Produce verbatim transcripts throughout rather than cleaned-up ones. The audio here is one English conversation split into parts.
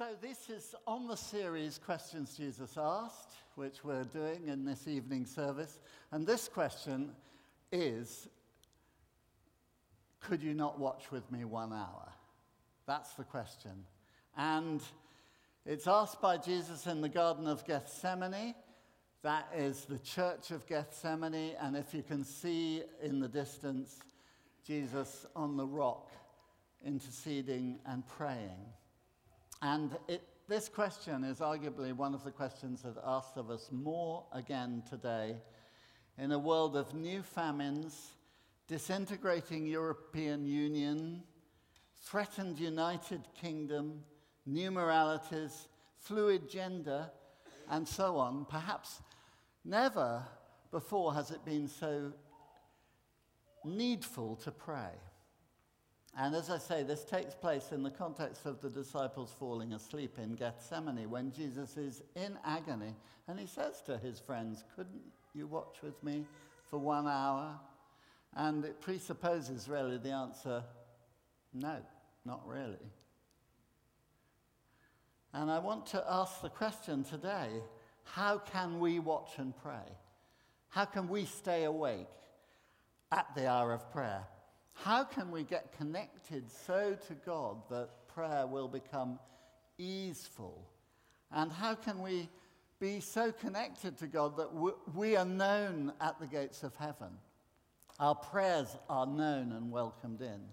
So this is on the series Questions Jesus Asked, which we're doing in this evening service. And this question is, could you not watch with me one hour? That's the question. And it's asked by Jesus in the Garden of Gethsemane. That is the Church of Gethsemane. And if you can see in the distance, Jesus on the rock interceding and praying. And it, this question is arguably one of the questions that are asked of us more again today in a world of new famines, disintegrating European Union, threatened United Kingdom, new moralities, fluid gender, and so on. Perhaps never before has it been so needful to pray. And as I say, this takes place in the context of the disciples falling asleep in Gethsemane when Jesus is in agony. And he says to his friends, couldn't you watch with me for one hour? And it presupposes really the answer, no, not really. And I want to ask the question today, how can we watch and pray? How can we stay awake at the hour of prayer? How can we get connected so to God that prayer will become easeful? And how can we be so connected to God that we are known at the gates of heaven? Our prayers are known and welcomed in.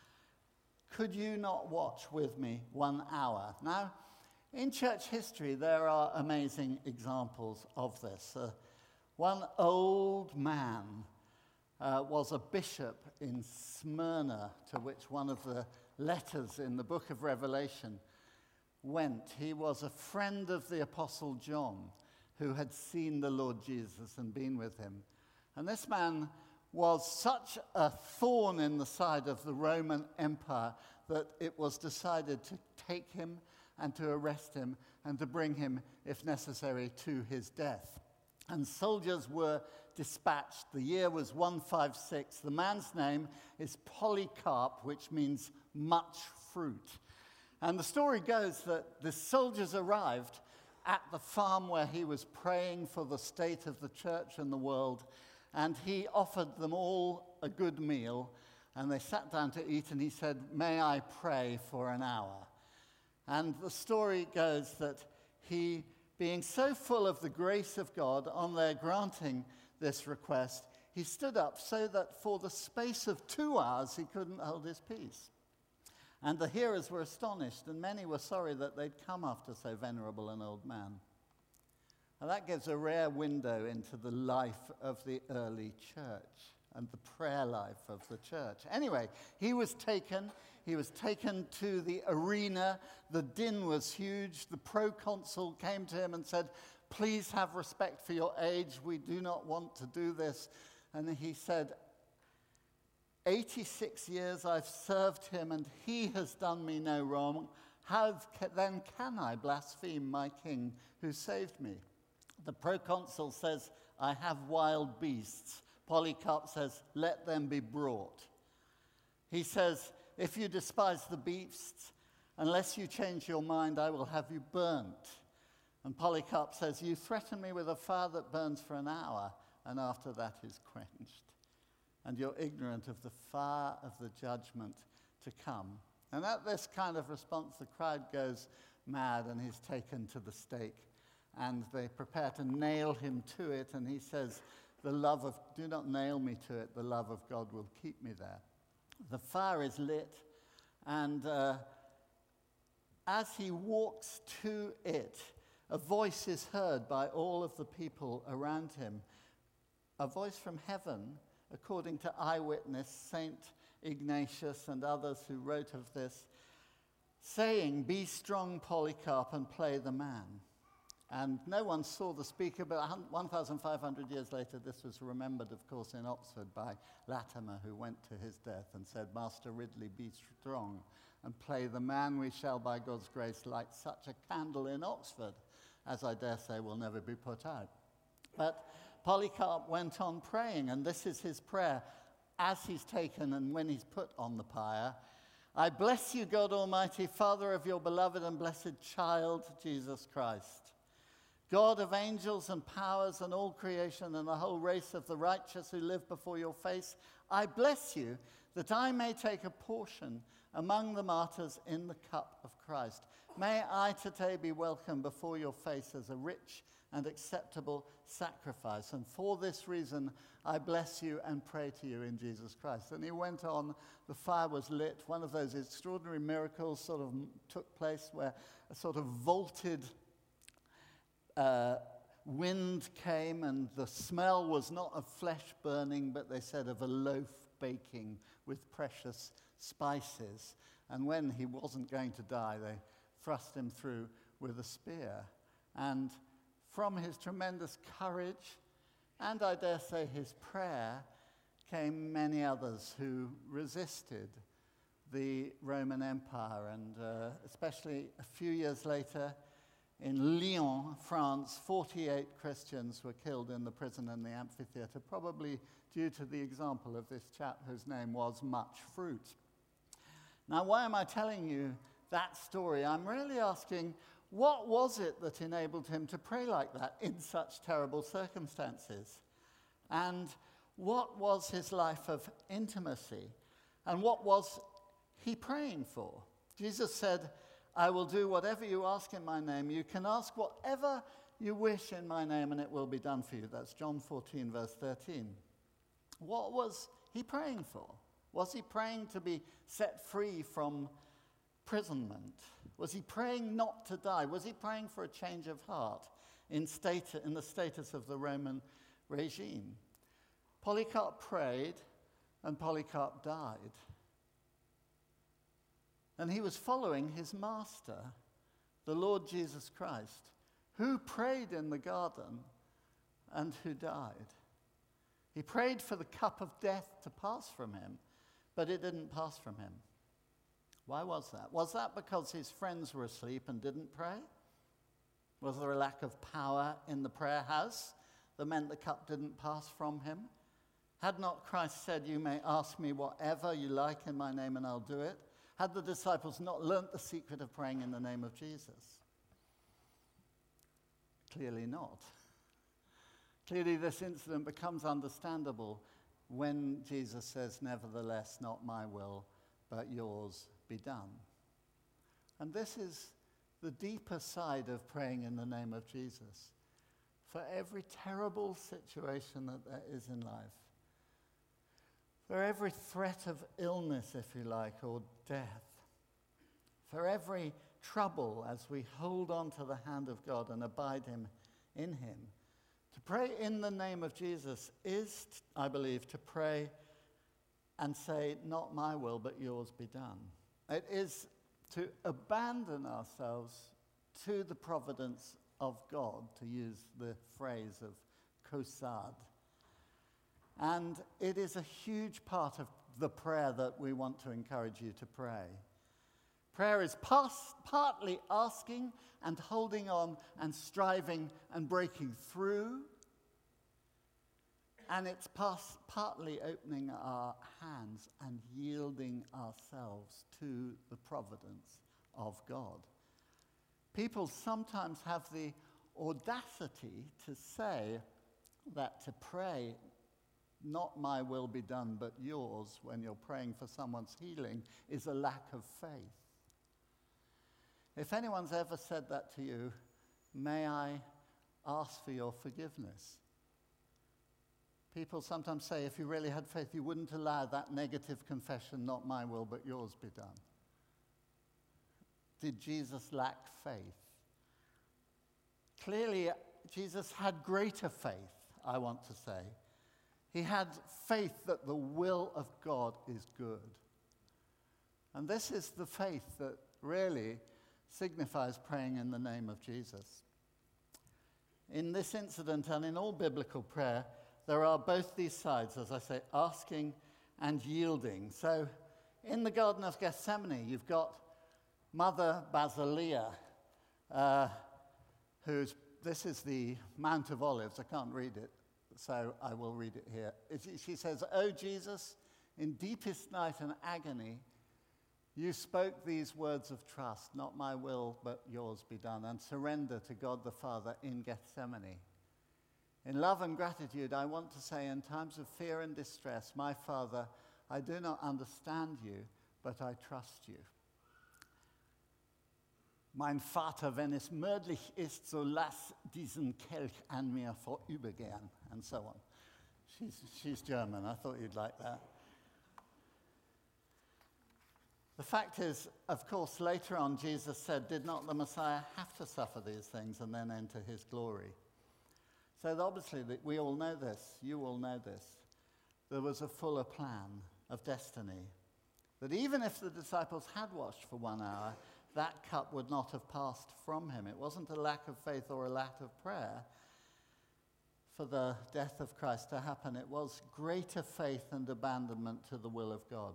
Could you not watch with me one hour? Now, in church history, there are amazing examples of this. Uh, one old man Uh, was a bishop in Smyrna, to which one of the letters in the book of Revelation went. He was a friend of the Apostle John, who had seen the Lord Jesus and been with him. And this man was such a thorn in the side of the Roman Empire that it was decided to take him and to arrest him and to bring him, if necessary, to his death. And soldiers were dispatched. The year was one fifty-six. The man's name is Polycarp, which means much fruit. And the story goes that the soldiers arrived at the farm where he was praying for the state of the church and the world, and he offered them all a good meal, and they sat down to eat, and he said, "May I pray for an hour?" And the story goes that he, being so full of the grace of God on their granting this request, he stood up so that for the space of two hours he couldn't hold his peace. And the hearers were astonished, and many were sorry that they'd come after so venerable an old man. Now that gives a rare window into the life of the early church and the prayer life of the church. Anyway, he was taken. He was taken to the arena. The din was huge. The proconsul came to him and said, "Please have respect for your age. We do not want to do this." And he said, eighty-six years I've served him, and he has done me no wrong. How then can I blaspheme my king who saved me? The proconsul says, "I have wild beasts." Polycarp says, "Let them be brought." He says, "If you despise the beasts, unless you change your mind, I will have you burnt." And Polycarp says, "You threaten me with a fire that burns for an hour, and after that is quenched. And you're ignorant of the fire of the judgment to come." And at this kind of response, the crowd goes mad, and he's taken to the stake. And they prepare to nail him to it, and he says, "The love of, do not nail me to it, the love of God will keep me there." The fire is lit, and uh, as he walks to it, a voice is heard by all of the people around him. A voice from heaven, according to eyewitness Saint Ignatius and others who wrote of this, saying, "Be strong, Polycarp, and play the man." And no one saw the speaker, but fifteen hundred years later, this was remembered, of course, in Oxford by Latimer, who went to his death and said, "Master Ridley, be strong and play the man. We shall, by God's grace, light such a candle in Oxford, as I dare say will never be put out." But Polycarp went on praying, and this is his prayer as he's taken and when he's put on the pyre. I bless you, God Almighty, Father of your beloved and blessed child, Jesus Christ, God of angels and powers and all creation and the whole race of the righteous who live before your face. I bless you that I may take a portion among the martyrs in the cup of Christ. May I today be welcomed before your face as a rich and acceptable sacrifice. And for this reason, I bless you and pray to you in Jesus Christ. And he went on, the fire was lit. One of those extraordinary miracles sort of took place where a sort of vaulted uh, wind came, and the smell was not of flesh burning, but they said of a loaf baking with precious spices. And when he wasn't going to die, they thrust him through with a spear. And from his tremendous courage, and I dare say his prayer, came many others who resisted the Roman Empire. And uh, especially a few years later, in Lyon, France, forty-eight Christians were killed in the prison in the amphitheater, probably due to the example of this chap whose name was Much Fruit. Now, why am I telling you that story? I'm really asking, what was it that enabled him to pray like that in such terrible circumstances? And what was his life of intimacy? And what was he praying for? Jesus said, I will do whatever you ask in my name. You can ask whatever you wish in my name, and it will be done for you. That's John fourteen, verse thirteen. What was he praying for? Was he praying to be set free from imprisonment? Was he praying not to die? Was he praying for a change of heart in, stat- in the status of the Roman regime? Polycarp prayed, and Polycarp died. And he was following his master, the Lord Jesus Christ, who prayed in the garden and who died. He prayed for the cup of death to pass from him, but it didn't pass from him. Why was that? Was that because his friends were asleep and didn't pray? Was there a lack of power in the prayer house that meant the cup didn't pass from him? Had not Christ said, you may ask me whatever you like in my name and I'll do it? Had the disciples not learnt the secret of praying in the name of Jesus? Clearly not. Clearly this incident becomes understandable when Jesus says, nevertheless, not my will, but yours be done. And this is the deeper side of praying in the name of Jesus. For every terrible situation that there is in life, for every threat of illness, if you like, or death, for every trouble as we hold on to the hand of God and abide him in him, to pray in the name of Jesus is, I believe, to pray and say, not my will, but yours be done. It is to abandon ourselves to the providence of God, to use the phrase of Caussade. And it is a huge part of the prayer that we want to encourage you to pray. Prayer is pas- partly asking and holding on and striving and breaking through. And it's pas- partly opening our hands and yielding ourselves to the providence of God. People sometimes have the audacity to say that to pray, not my will be done, but yours, when you're praying for someone's healing, is a lack of faith. If anyone's ever said that to you, may I ask for your forgiveness? People sometimes say, if you really had faith, you wouldn't allow that negative confession, not my will, but yours be done. Did Jesus lack faith? Clearly, Jesus had greater faith, I want to say. He had faith that the will of God is good. And this is the faith that really signifies praying in the name of Jesus. In this incident and in all biblical prayer, there are both these sides, as I say, asking and yielding. So in the Garden of Gethsemane, you've got Mother Basilia, uh, who's, this is the Mount of Olives. I can't read it, so I will read it here. It, she says, "O Jesus, in deepest night and agony, You spoke these words of trust, not my will, but yours be done, and surrender to God the Father in Gethsemane. In love and gratitude, I want to say, in times of fear and distress, my Father, I do not understand you, but I trust you. Mein Vater, wenn es möglich ist, so lass diesen Kelch an mir vorübergehen, and so on. She's, she's German. I thought you'd like that. The fact is, of course, later on, Jesus said, did not the Messiah have to suffer these things and then enter his glory? So obviously, we all know this. You all know this. There was a fuller plan of destiny. That even if the disciples had watched for one hour, that cup would not have passed from him. It wasn't a lack of faith or a lack of prayer for the death of Christ to happen. It was greater faith and abandonment to the will of God.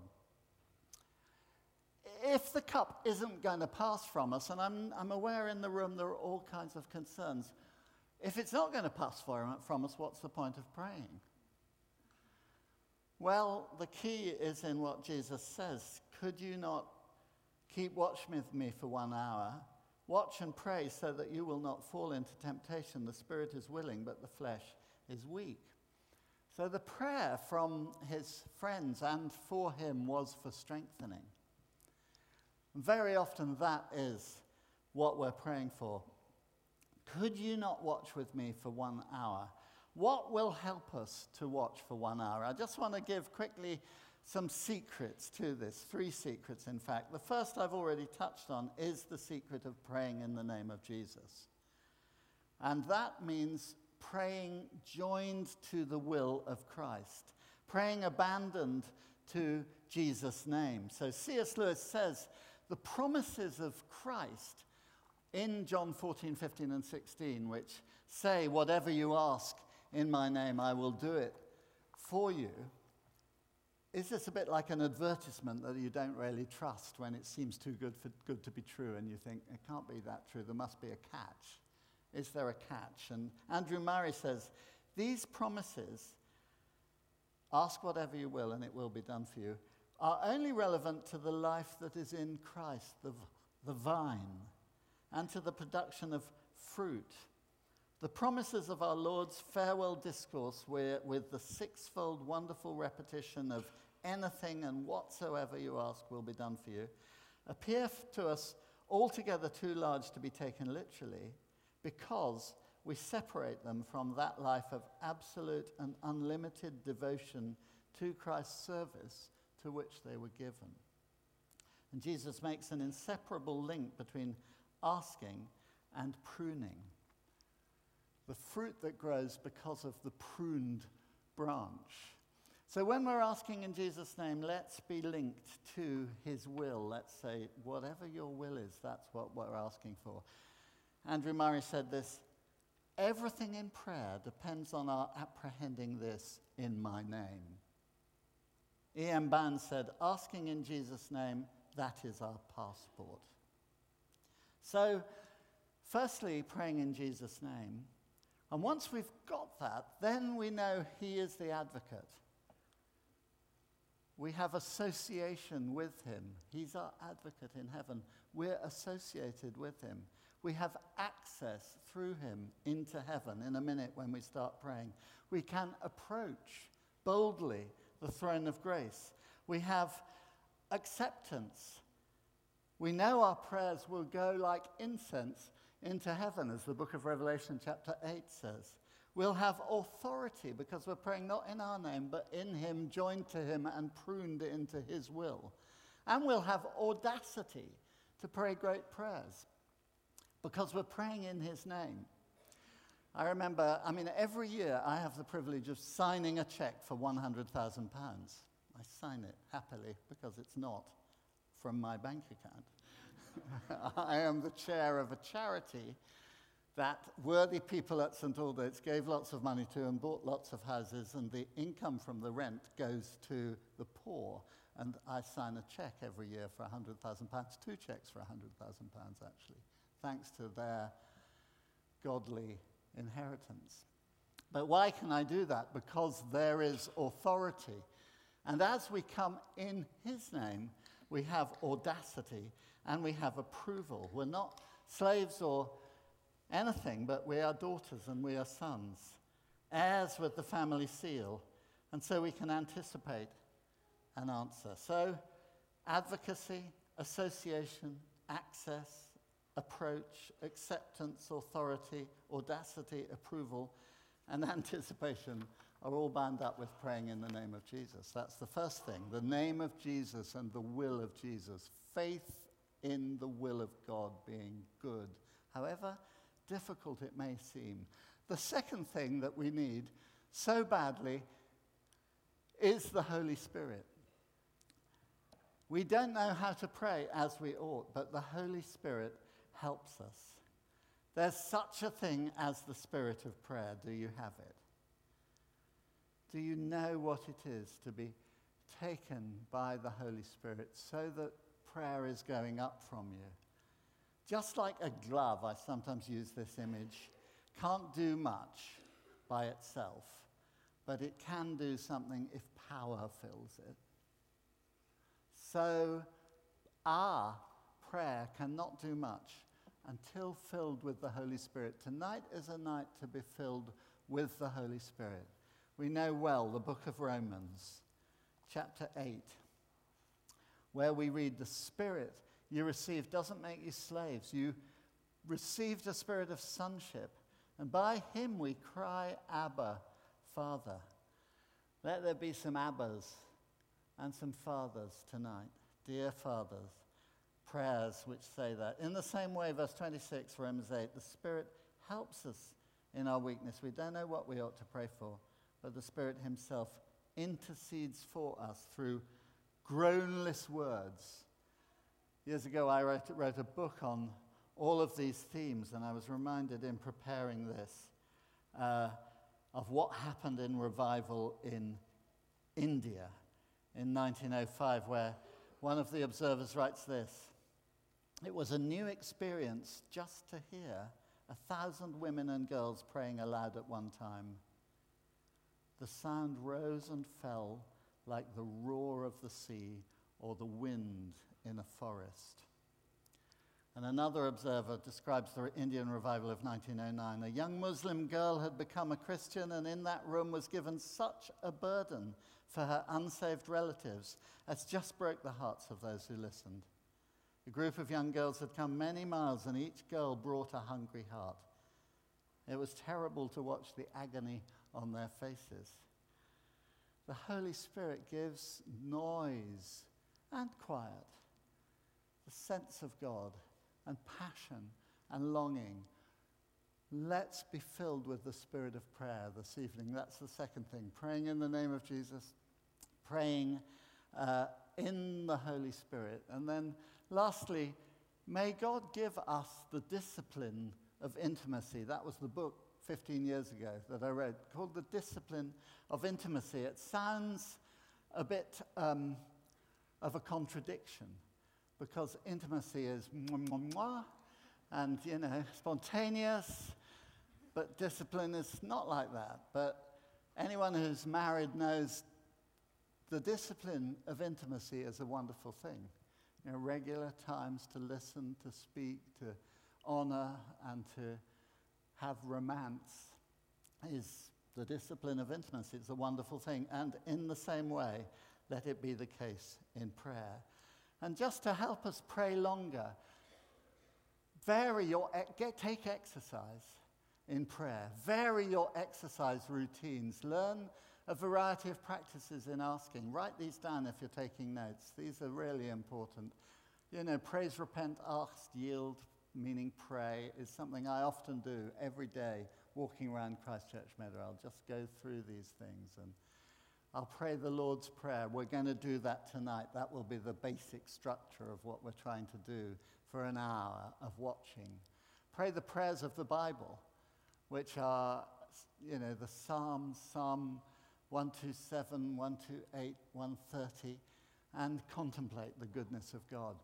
If the cup isn't going to pass from us, and I'm, I'm aware in the room there are all kinds of concerns, if it's not going to pass from us, what's the point of praying? Well, the key is in what Jesus says. Could you not keep watch with me for one hour? Watch and pray so that you will not fall into temptation. The spirit is willing, but the flesh is weak. So the prayer from his friends and for him was for strengthening. Very often that is what we're praying for. Could you not watch with me for one hour? What will help us to watch for one hour? I just want to give quickly some secrets to this, three secrets in fact. The first I've already touched on is the secret of praying in the name of Jesus. And that means praying joined to the will of Christ, praying abandoned to Jesus' name. So C S Lewis says, the promises of Christ in John fourteen, fifteen, and sixteen, which say, whatever you ask in my name, I will do it for you, is this a bit like an advertisement that you don't really trust when it seems too good for good to be true, and you think, it can't be that true, there must be a catch. Is there a catch? And Andrew Murray says, these promises, ask whatever you will and it will be done for you, are only relevant to the life that is in Christ, the, the vine, and to the production of fruit. The promises of our Lord's farewell discourse, where, with the sixfold wonderful repetition of anything and whatsoever you ask will be done for you, appear to us altogether too large to be taken literally, because we separate them from that life of absolute and unlimited devotion to Christ's service to which they were given. And Jesus makes an inseparable link between asking and pruning. The fruit that grows because of the pruned branch. So when we're asking in Jesus' name, let's be linked to his will. Let's say, whatever your will is, that's what we're asking for. Andrew Murray said this, everything in prayer depends on our apprehending this in my name. E M Ban said, asking in Jesus' name, that is our passport. So, firstly, praying in Jesus' name. And once we've got that, then we know he is the advocate. We have association with him. He's our advocate in heaven. We're associated with him. We have access through him into heaven in a minute when we start praying. We can approach boldly the throne of grace. We have acceptance. We know our prayers will go like incense into heaven, as the book of Revelation chapter eight says. We'll have authority because we're praying not in our name, but in him, joined to him and pruned into his will. And we'll have audacity to pray great prayers because we're praying in his name. I remember, I mean, every year I have the privilege of signing a check for one hundred thousand pounds. I sign it happily because it's not from my bank account. I am the chair of a charity that worthy people at St Aldate's gave lots of money to and bought lots of houses, and the income from the rent goes to the poor. And I sign a check every year for one hundred thousand pounds, two checks for one hundred thousand pounds actually, thanks to their godly inheritance. But why can I do that? Because there is authority. And as we come in his name, we have audacity, and we have approval. We're not slaves or anything, but we are daughters and we are sons, heirs with the family seal, and so we can anticipate an answer. So, advocacy, association, access, approach, acceptance, authority, audacity, approval, and anticipation are all bound up with praying in the name of Jesus. That's the first thing, the name of Jesus and the will of Jesus. Faith in the will of God being good, however difficult it may seem. The second thing that we need so badly is the Holy Spirit. We don't know how to pray as we ought, but the Holy Spirit helps us. There's such a thing as the spirit of prayer. Do you have it? Do you know what it is to be taken by the Holy Spirit so that prayer is going up from you? Just like a glove, I sometimes use this image, can't do much by itself, but it can do something if power fills it. So our prayer cannot do much until filled with the Holy Spirit. Tonight is a night to be filled with the Holy Spirit. We know well the book of Romans, chapter eight, where we read, the Spirit you received doesn't make you slaves. You received a spirit of sonship, and by him we cry, Abba, Father. Let there be some Abbas and some fathers tonight, dear fathers, prayers which say that. In the same way, verse twenty-six, Romans eight, the Spirit helps us in our weakness. We don't know what we ought to pray for, but the Spirit himself intercedes for us through groanless words. Years ago, I wrote, wrote a book on all of these themes, and I was reminded in preparing this uh, of what happened in revival in India in nineteen oh five, where one of the observers writes this: it was a new experience just to hear a thousand women and girls praying aloud at one time. The sound rose and fell like the roar of the sea or the wind in a forest. And another observer describes the Indian revival of nineteen oh nine. A young Muslim girl had become a Christian, and in that room was given such a burden for her unsaved relatives as just broke the hearts of those who listened. A group of young girls had come many miles, and each girl brought a hungry heart. It was terrible to watch the agony on their faces. The Holy Spirit gives noise and quiet, the sense of God, and passion and longing. Let's be filled with the spirit of prayer this evening. That's the second thing. Praying in the name of Jesus, praying uh, in the Holy Spirit. And then lastly, may God give us the discipline of intimacy. That was the book fifteen years ago that I wrote, called The Discipline of Intimacy. It sounds a bit um, of a contradiction, because intimacy is mwah, mwah, mwah, and, you know, spontaneous, but discipline is not like that. But anyone who's married knows the discipline of intimacy is a wonderful thing. You know, regular times to listen, to speak, to honor, and to have romance is the discipline of intimacy. It's a wonderful thing. And in the same way, let it be the case in prayer. And just to help us pray longer, vary your, get, take exercise in prayer. Vary your exercise routines. Learn a variety of practices in asking. Write these down if you're taking notes. These are really important. You know, praise, repent, ask, yield, meaning pray, is something I often do every day walking around Christchurch Meadow. I'll just go through these things and I'll pray the Lord's Prayer. We're going to do that tonight. That will be the basic structure of what we're trying to do for an hour of watching. Pray the prayers of the Bible, which are, you know, the Psalms, Psalm one twenty-seven, one twenty-eight, one thirty, and contemplate the goodness of God.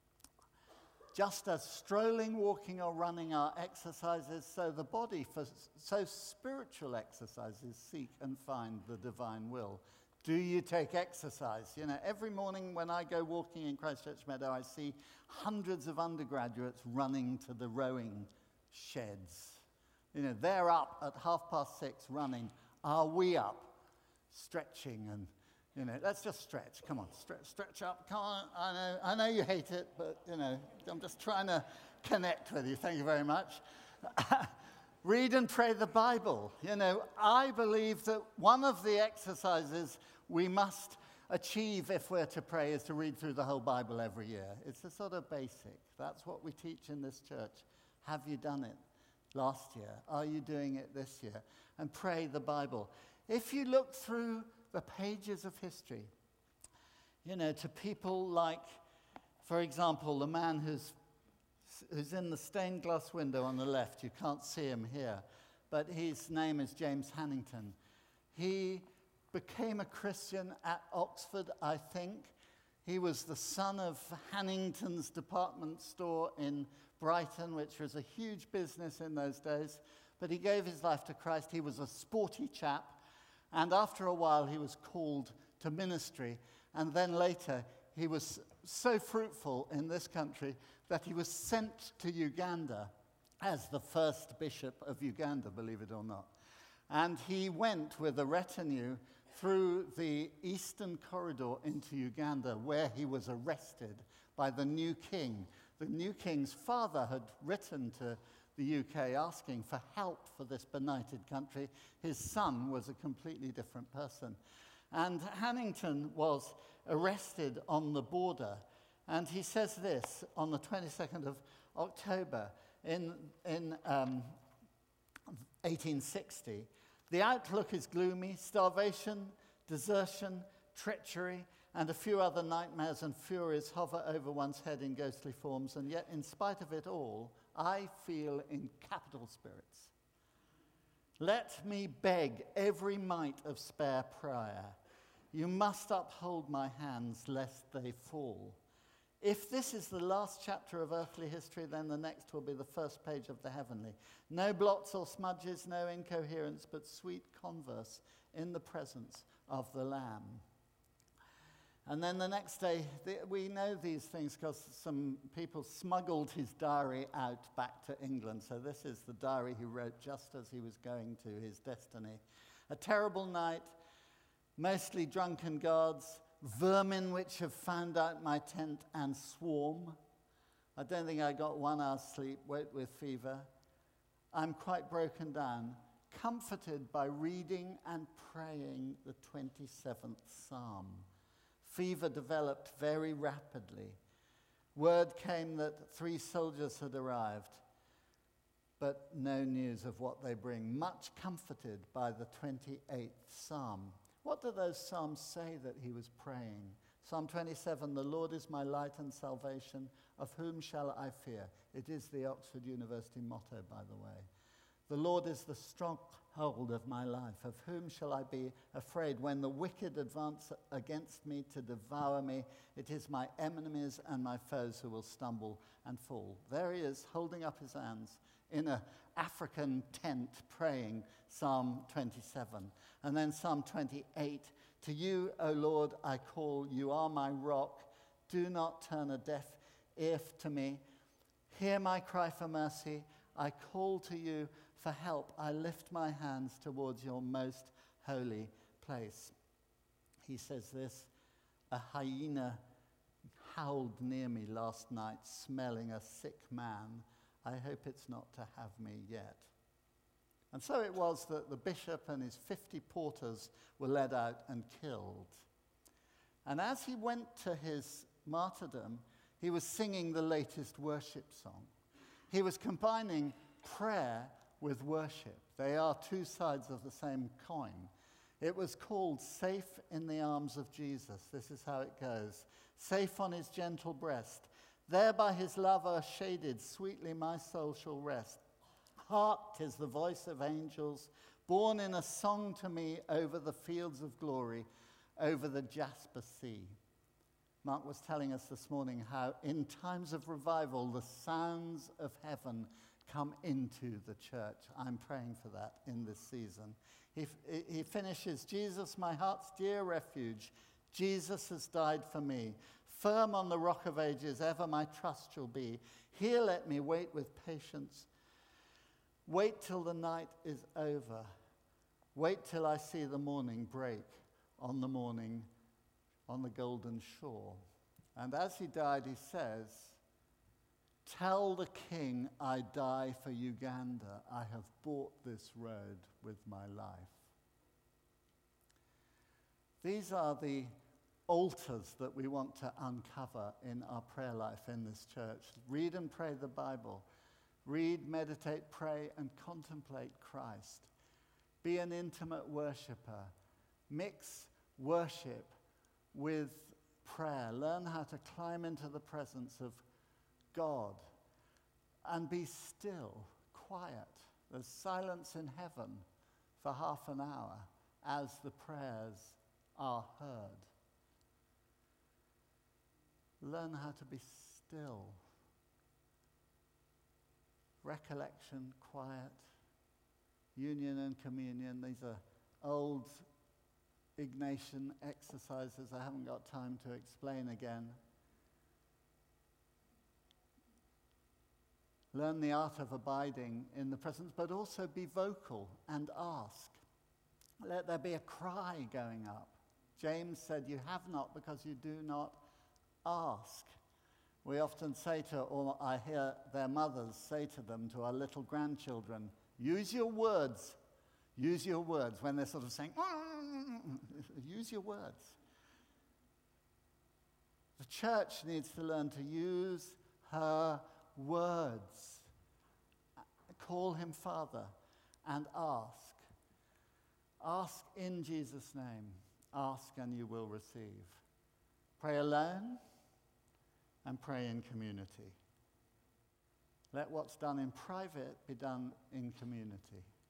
Just as strolling, walking, or running are exercises, so the body, for, so spiritual exercises seek and find the divine will. Do you take exercise? You know, every morning when I go walking in Christchurch Meadow, I see hundreds of undergraduates running to the rowing sheds. You know, they're up at half past six running. Are we up? Stretching and, you know, let's just stretch. Come on, stretch, stretch up. Come on. I know, I know you hate it, but, you know, I'm just trying to connect with you. Thank you very much. Read and pray the Bible. You know, I believe that one of the exercises we must achieve if we're to pray is to read through the whole Bible every year. It's a sort of basic. That's what we teach in this church. Have you done it last year? Are you doing it this year? And pray the Bible. If you look through the pages of history, you know, to people like, for example, the man who's who's in the stained glass window on the left. You can't see him here, but his name is James Hannington. He became a Christian at Oxford, I think. He was the son of Hannington's department store in Brighton, which was a huge business in those days, but he gave his life to Christ. He was a sporty chap, and after a while he was called to ministry, and then later he was so fruitful in this country that he was sent to Uganda as the first bishop of Uganda, believe it or not. And he went with a retinue through the eastern corridor into Uganda, where he was arrested by the new king. The new king's father had written to the U K asking for help for this benighted country. His son was a completely different person. And Hannington was arrested on the border. And he says this on the twenty-second of October in, in um, eighteen sixty. The outlook is gloomy. Starvation, desertion, treachery, and a few other nightmares and furies hover over one's head in ghostly forms. And yet, in spite of it all, I feel in capital spirits. Let me beg every mite of spare prayer. You must uphold my hands lest they fall. If this is the last chapter of earthly history, then the next will be the first page of the heavenly. No blots or smudges, no incoherence, but sweet converse in the presence of the Lamb. And then the next day, the, we know these things because some people smuggled his diary out back to England. So this is the diary he wrote just as he was going to his destiny. A terrible night, mostly drunken guards, vermin which have found out my tent and swarm. I don't think I got one hour's sleep, woke with fever. I'm quite broken down, comforted by reading and praying the twenty-seventh Psalm. Fever developed very rapidly. Word came that three soldiers had arrived, but no news of what they bring. Much comforted by the twenty-eighth Psalm. What do those psalms say that he was praying? Psalm twenty-seven, the Lord is my light and salvation. Of whom shall I fear? It is the Oxford University motto, by the way. The Lord is the stronghold of my life. Of whom shall I be afraid? When the wicked advance against me to devour me, it is my enemies and my foes who will stumble and fall. There he is, holding up his hands in an African tent, praying Psalm twenty-seven. And then Psalm twenty-eight, to you, O Lord, I call, you are my rock. Do not turn a deaf ear to me. Hear my cry for mercy. I call to you for help. I lift my hands towards your most holy place. He says this, a hyena howled near me last night, smelling a sick man. I hope it's not to have me yet. And so it was that the bishop and his fifty porters were led out and killed. And as he went to his martyrdom, he was singing the latest worship song. He was combining prayer with worship. They are two sides of the same coin. It was called Safe in the Arms of Jesus. This is how it goes. Safe on his gentle breast. There by his love o'ershaded, sweetly my soul shall rest. Hark, 'tis the voice of angels, borne in a song to me over the fields of glory, over the jasper sea. Mark was telling us this morning how in times of revival, the sounds of heaven come into the church. I'm praying for that in this season. He, he finishes, Jesus, my heart's dear refuge. Jesus has died for me. Firm on the rock of ages, ever my trust shall be. Here let me wait with patience. Wait till the night is over. Wait till I see the morning break on the morning on the golden shore. And as he died, he says, tell the king I die for Uganda. I have bought this road with my life. These are the altars that we want to uncover in our prayer life in this church. Read and pray the Bible. Read, meditate, pray, and contemplate Christ. Be an intimate worshiper. Mix worship with prayer. Learn how to climb into the presence of God and be still, quiet. There's silence in heaven for half an hour as the prayers are heard. Learn how to be still. Recollection, quiet, union and communion. These are old Ignatian exercises I haven't got time to explain again. Learn the art of abiding in the presence, but also be vocal and ask. Let there be a cry going up. James said, you have not because you do not ask. We often say to, or I hear their mothers say to them, to our little grandchildren, use your words. Use your words. When they're sort of saying, use your words. The church needs to learn to use her words. Call him Father and ask. Ask in Jesus' name. Ask and you will receive. Pray alone and pray in community. Let what's done in private be done in community.